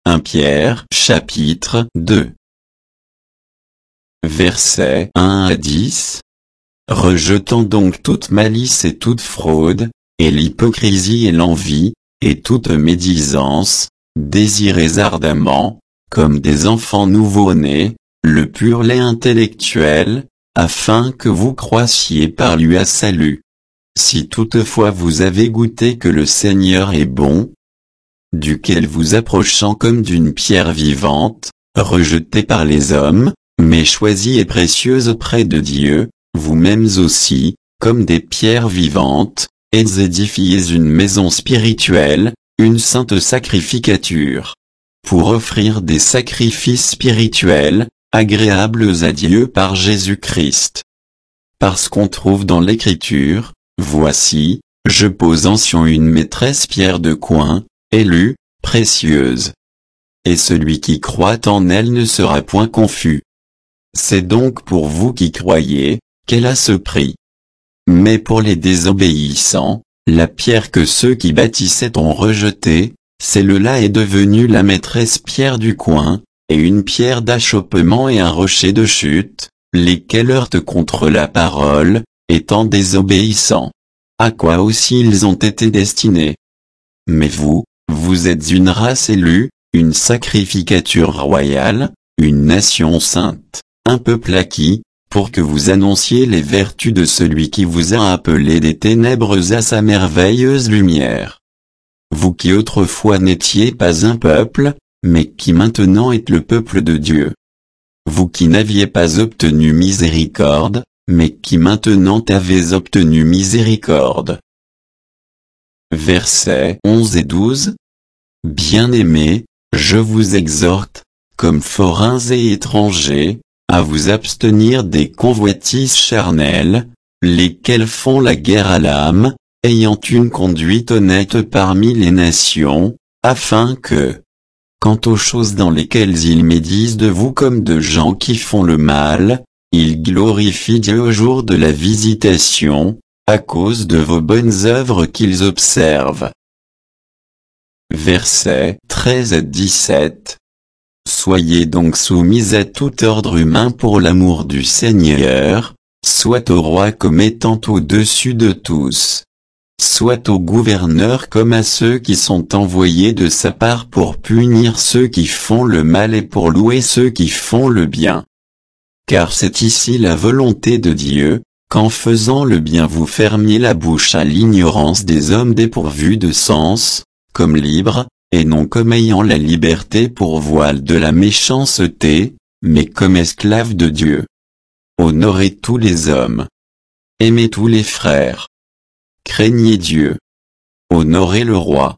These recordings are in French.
1 Pierre chapitre 2 Versets 1 à 10. Rejetant donc toute malice et toute fraude, et l'hypocrisie et l'envie, et toute médisance, désirez ardemment, comme des enfants nouveau-nés, le pur lait intellectuel, afin que vous croissiez par lui à salut. Si toutefois vous avez goûté que le Seigneur est bon, duquel vous approchant comme d'une pierre vivante, rejetée par les hommes, mais choisie et précieuse auprès de Dieu, vous-mêmes aussi, comme des pierres vivantes, édifiez une maison spirituelle, une sainte sacrificature, pour offrir des sacrifices spirituels, agréables à Dieu par Jésus-Christ. Parce qu'on trouve dans l'Écriture, voici, je pose en Sion une maîtresse pierre de coin, élue, précieuse. Et celui qui croit en elle ne sera point confus. C'est donc pour vous qui croyez, qu'elle a ce prix. Mais pour les désobéissants, la pierre que ceux qui bâtissaient ont rejetée, celle-là est devenue la maîtresse pierre du coin, et une pierre d'achoppement et un rocher de chute, lesquels heurtent contre la parole, étant désobéissants. À quoi aussi ils ont été destinés. Mais vous, vous êtes une race élue, une sacrificature royale, une nation sainte, un peuple acquis, pour que vous annonciez les vertus de celui qui vous a appelé des ténèbres à sa merveilleuse lumière. Vous qui autrefois n'étiez pas un peuple, mais qui maintenant êtes le peuple de Dieu. Vous qui n'aviez pas obtenu miséricorde, mais qui maintenant avez obtenu miséricorde. Versets 11 et 12. Bien-aimés, je vous exhorte, comme forains et étrangers, à vous abstenir des convoitises charnelles, lesquelles font la guerre à l'âme, ayant une conduite honnête parmi les nations, afin que, quant aux choses dans lesquelles ils médisent de vous comme de gens qui font le mal, ils glorifient Dieu au jour de la visitation, à cause de vos bonnes œuvres qu'ils observent. Versets 13 à 17. Soyez donc soumis à tout ordre humain pour l'amour du Seigneur, soit au roi comme étant au-dessus de tous, soit aux gouverneurs comme à ceux qui sont envoyés de sa part pour punir ceux qui font le mal et pour louer ceux qui font le bien. Car c'est ici la volonté de Dieu, qu'en faisant le bien vous fermiez la bouche à l'ignorance des hommes dépourvus de sens, comme libres, et non comme ayant la liberté pour voile de la méchanceté, mais comme esclaves de Dieu. Honorez tous les hommes. Aimez tous les frères. Craignez Dieu. Honorez le roi.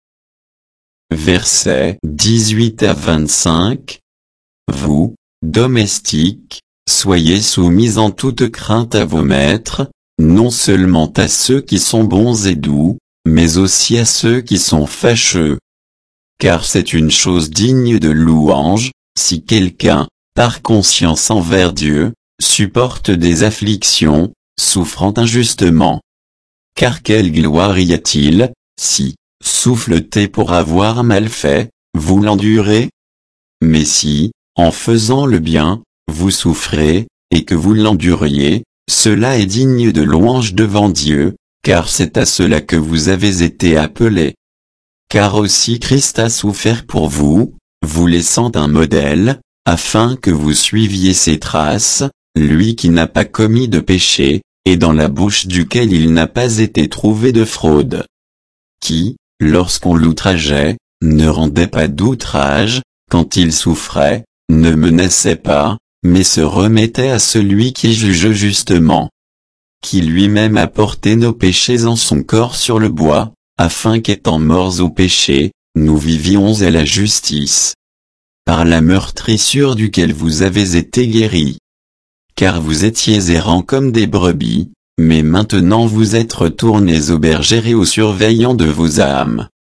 Versets 18 à 25. Vous, domestiques, soyez soumis en toute crainte à vos maîtres, non seulement à ceux qui sont bons et doux, mais aussi à ceux qui sont fâcheux. Car c'est une chose digne de louange, si quelqu'un, par conscience envers Dieu, supporte des afflictions, souffrant injustement. Car quelle gloire y a-t-il, si, souffleté pour avoir mal fait, vous l'endurez? Mais si, en faisant le bien, vous souffrez, et que vous l'enduriez, cela est digne de louange devant Dieu, car c'est à cela que vous avez été appelés. Car aussi Christ a souffert pour vous, vous laissant un modèle, afin que vous suiviez ses traces, lui qui n'a pas commis de péché, et dans la bouche duquel il n'a pas été trouvé de fraude. Qui, lorsqu'on l'outrageait, ne rendait pas d'outrage, quand il souffrait, ne menaçait pas, mais se remettait à celui qui juge justement. Qui lui-même a porté nos péchés en son corps sur le bois, afin qu'étant morts au péché, nous vivions à la justice. Par la meurtrissure duquel vous avez été guéris. Car vous étiez errants comme des brebis, mais maintenant vous êtes retournés aux bergers et aux surveillants de vos âmes.